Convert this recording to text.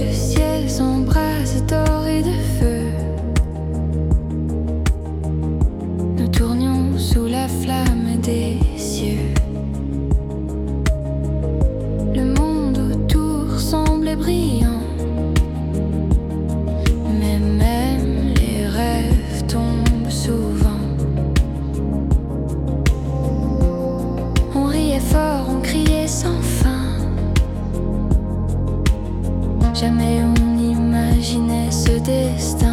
Le ciel s'embrase d'or et de feu. Nous tournions sous la flamme des cieux. Le monde autour semblait brillant, mais même les rêves tombent souvent. On riait fort, on criait sans fin. Jamais on n'imaginait ce destin.